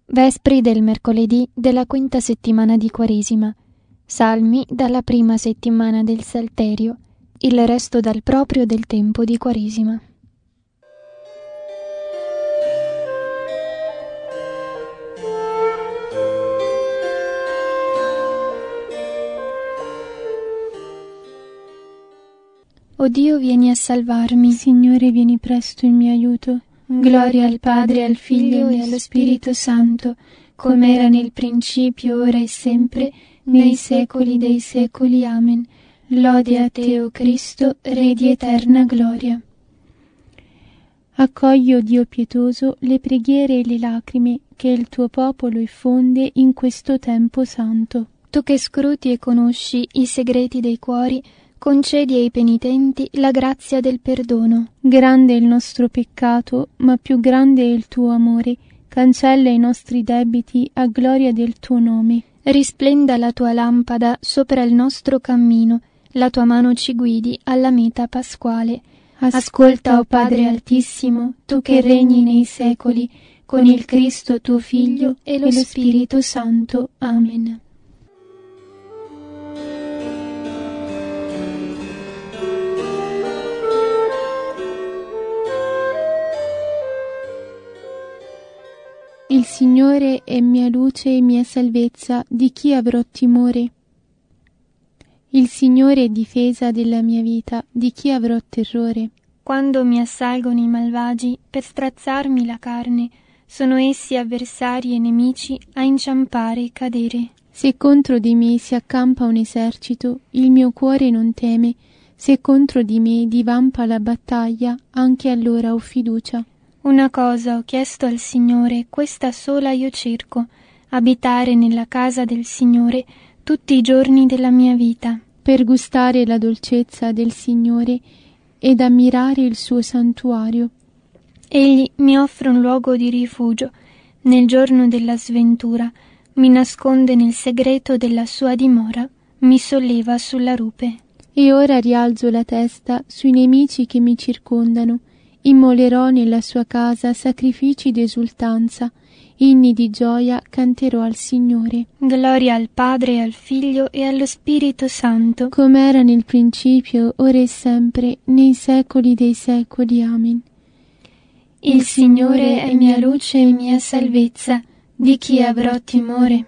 Vespri del mercoledì della quinta settimana di Quaresima. Salmi dalla prima settimana del Salterio, il resto dal proprio del tempo di Quaresima. O Dio, vieni a salvarmi. Signore, vieni presto in mio aiuto. Gloria al Padre, al Figlio e allo Spirito Santo, come era nel principio, ora e sempre, nei secoli dei secoli. Amen. Lode a te, o Cristo, Re di eterna gloria. Accogli, o Dio pietoso, le preghiere e le lacrime che il tuo popolo effonde in questo tempo santo. Tu che scruti e conosci i segreti dei cuori, concedi ai penitenti la grazia del perdono. Grande è il nostro peccato, ma più grande è il tuo amore. Cancella i nostri debiti a gloria del tuo nome. Risplenda la tua lampada sopra il nostro cammino, la tua mano ci guidi alla meta pasquale. Ascolta, o Padre Altissimo, tu che regni nei secoli, con il Cristo tuo Figlio e lo Spirito Santo. Amen. Il Signore è mia luce e mia salvezza, di chi avrò timore? Il Signore è difesa della mia vita, di chi avrò terrore? Quando mi assalgono i malvagi per strazzarmi la carne, sono essi avversari e nemici a inciampare e cadere. Se contro di me si accampa un esercito, il mio cuore non teme. Se contro di me divampa la battaglia, anche allora ho fiducia. Una cosa ho chiesto al Signore, questa sola io cerco, abitare nella casa del Signore tutti i giorni della mia vita, per gustare la dolcezza del Signore ed ammirare il suo santuario. Egli mi offre un luogo di rifugio nel giorno della sventura, mi nasconde nel segreto della sua dimora, mi solleva sulla rupe. E ora rialzo la testa sui nemici che mi circondano. Immolerò nella sua casa sacrifici d'esultanza, inni di gioia canterò al Signore. Gloria al Padre, al Figlio e allo Spirito Santo, come era nel principio, ora e sempre, nei secoli dei secoli. Amen. Il Signore è mia luce e mia salvezza, di chi avrò timore?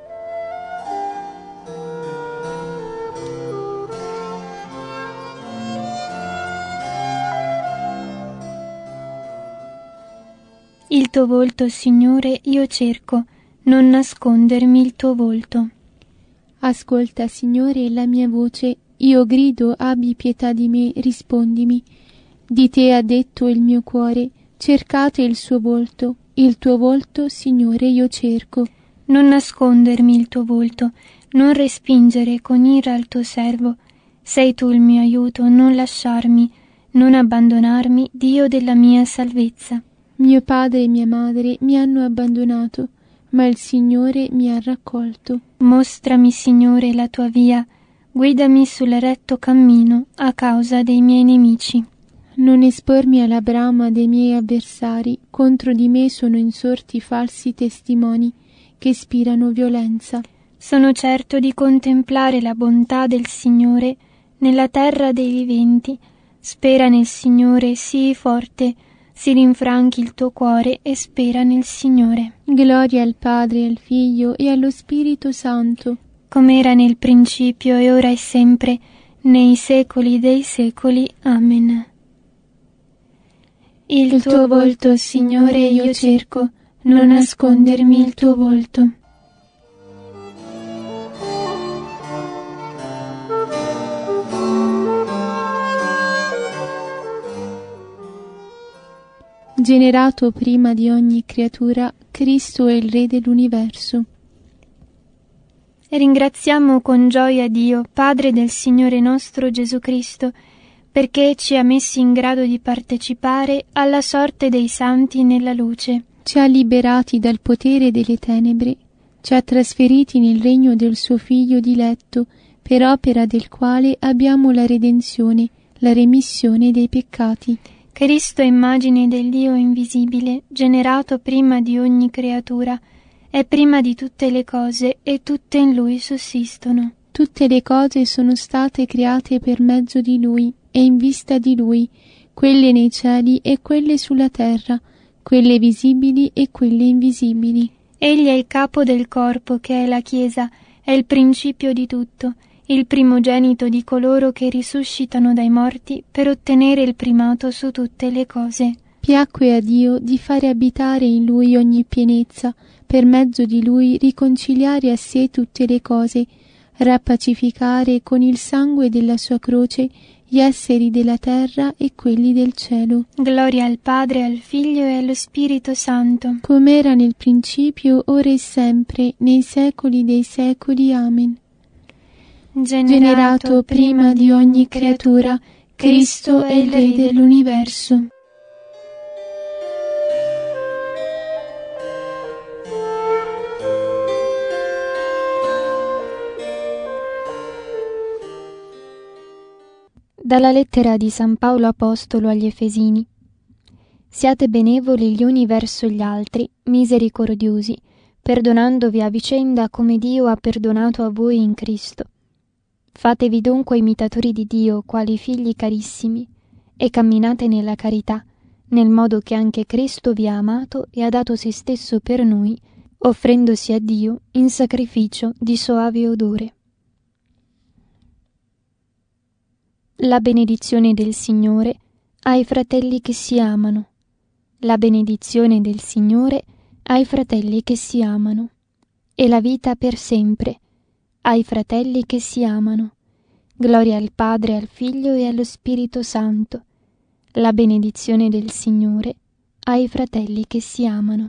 Il tuo volto, Signore, io cerco, non nascondermi il tuo volto. Ascolta, Signore, la mia voce, io grido, abbi pietà di me, rispondimi. Di te ha detto il mio cuore, cercate il suo volto, il tuo volto, Signore, io cerco. Non nascondermi il tuo volto, non respingere con ira il tuo servo. Sei tu il mio aiuto, non lasciarmi, non abbandonarmi, Dio della mia salvezza. Mio padre e mia madre mi hanno abbandonato, ma il Signore mi ha raccolto. Mostrami, Signore, la tua via, guidami sul retto cammino a causa dei miei nemici. Non espormi alla brama dei miei avversari, contro di me sono insorti falsi testimoni che ispirano violenza. Sono certo di contemplare la bontà del Signore nella terra dei viventi. Spera nel Signore, sii forte, si rinfranchi il tuo cuore e spera nel Signore. Gloria al Padre, al Figlio e allo Spirito Santo, come era nel principio e ora e sempre, nei secoli dei secoli. Amen. Il tuo volto, Signore, io cerco, non nascondermi il tuo volto. Generato prima di ogni creatura, Cristo è il Re dell'universo. Ringraziamo con gioia Dio, Padre del Signore nostro Gesù Cristo, perché ci ha messi in grado di partecipare alla sorte dei santi nella luce. Ci ha liberati dal potere delle tenebre, ci ha trasferiti nel regno del suo Figlio diletto, per opera del quale abbiamo la redenzione, la remissione dei peccati. Cristo, immagine del Dio invisibile, generato prima di ogni creatura, è prima di tutte le cose e tutte in Lui sussistono. Tutte le cose sono state create per mezzo di Lui e in vista di Lui, quelle nei cieli e quelle sulla terra, quelle visibili e quelle invisibili. Egli è il capo del corpo, che è la Chiesa, è il principio di tutto, il primogenito di coloro che risuscitano dai morti per ottenere il primato su tutte le cose. Piacque a Dio di fare abitare in Lui ogni pienezza, per mezzo di Lui riconciliare a sé tutte le cose, rappacificare con il sangue della sua croce gli esseri della terra e quelli del cielo. Gloria al Padre, al Figlio e allo Spirito Santo, come era nel principio, ora e sempre, nei secoli dei secoli. Amen. Generato prima di ogni creatura, Cristo è il Re dell'universo. Dalla lettera di San Paolo Apostolo agli Efesini. Siate benevoli gli uni verso gli altri, misericordiosi, perdonandovi a vicenda come Dio ha perdonato a voi in Cristo. Fatevi dunque imitatori di Dio, quali figli carissimi, e camminate nella carità, nel modo che anche Cristo vi ha amato e ha dato se stesso per noi, offrendosi a Dio in sacrificio di soave odore. La benedizione del Signore ai fratelli che si amano. La benedizione del Signore ai fratelli che si amano. E la vita per sempre ai fratelli che si amano. Gloria al Padre, al Figlio e allo Spirito Santo. La benedizione del Signore ai fratelli che si amano.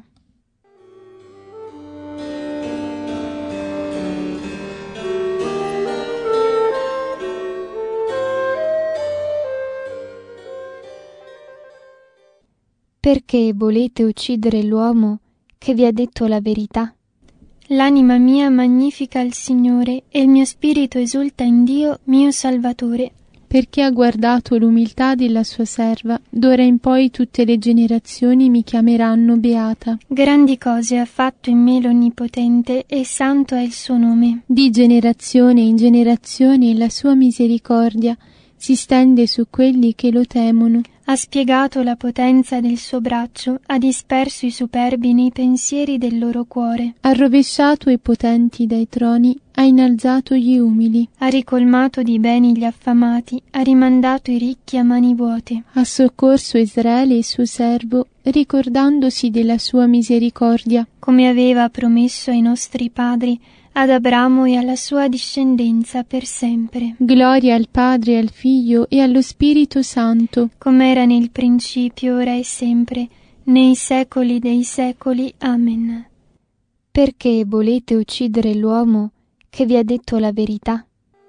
Perché volete uccidere l'uomo che vi ha detto la verità? L'anima mia magnifica il Signore e il mio spirito esulta in Dio mio Salvatore. Perché ha guardato l'umiltà della sua serva, d'ora in poi tutte le generazioni mi chiameranno beata. Grandi cose ha fatto in me l'Onnipotente e santo è il suo nome. Di generazione in generazione la sua misericordia si stende su quelli che lo temono. Ha spiegato la potenza del suo braccio, ha disperso i superbi nei pensieri del loro cuore. Ha rovesciato i potenti dai troni, ha innalzato gli umili. Ha ricolmato di beni gli affamati, ha rimandato i ricchi a mani vuote. Ha soccorso Israele il suo servo, ricordandosi della sua misericordia. Come aveva promesso ai nostri padri, ad Abramo e alla sua discendenza per sempre. Gloria al Padre, al Figlio e allo Spirito Santo, come era nel principio, ora e sempre, nei secoli dei secoli. Amen. Perché volete uccidere l'uomo che vi ha detto la verità?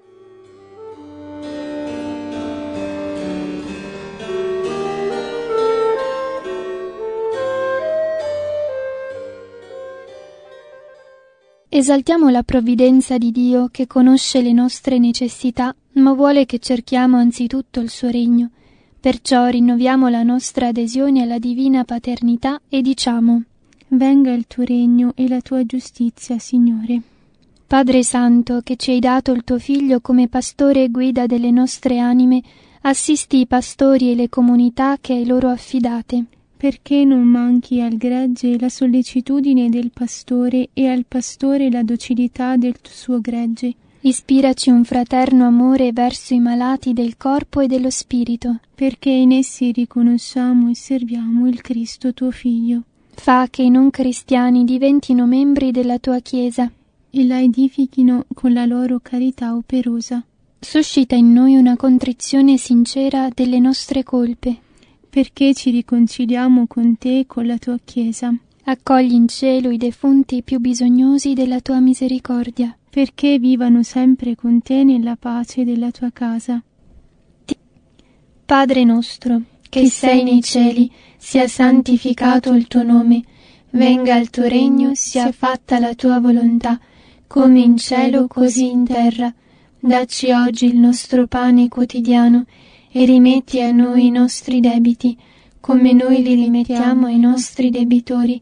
Esaltiamo la provvidenza di Dio che conosce le nostre necessità, ma vuole che cerchiamo anzitutto il suo regno. Perciò rinnoviamo la nostra adesione alla divina paternità e diciamo: venga il tuo regno e la tua giustizia, Signore. Padre Santo, che ci hai dato il tuo Figlio come pastore e guida delle nostre anime, assisti i pastori e le comunità che hai loro affidate. Perché non manchi al gregge la sollecitudine del pastore e al pastore la docilità del suo gregge. Ispiraci un fraterno amore verso i malati del corpo e dello spirito. Perché in essi riconosciamo e serviamo il Cristo tuo Figlio. Fa che i non cristiani diventino membri della tua Chiesa e la edifichino con la loro carità operosa. Suscita in noi una contrizione sincera delle nostre colpe. Perché ci riconciliamo con te e con la tua Chiesa. Accogli in cielo i defunti più bisognosi della tua misericordia. Perché vivano sempre con te nella pace della tua casa. Padre nostro, che sei nei cieli, sia santificato il tuo nome. Venga il tuo regno, sia fatta la tua volontà, come in cielo così in terra. Dacci oggi il nostro pane quotidiano e rimetti a noi i nostri debiti, come noi li rimettiamo ai nostri debitori,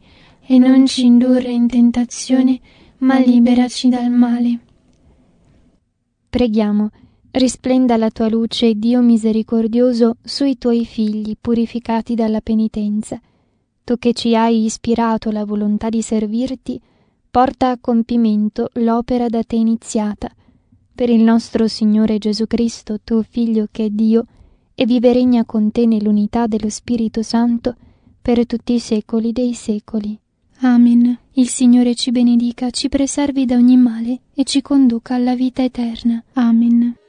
e non ci indurre in tentazione, ma liberaci dal male. Preghiamo. Risplenda la tua luce, Dio misericordioso, sui tuoi figli purificati dalla penitenza. Tu che ci hai ispirato la volontà di servirti, porta a compimento l'opera da te iniziata. Per il nostro Signore Gesù Cristo, tuo Figlio che è Dio, e vive e regna con te nell'unità dello Spirito Santo, per tutti i secoli dei secoli. Amen. Il Signore ci benedica, ci preservi da ogni male e ci conduca alla vita eterna. Amen.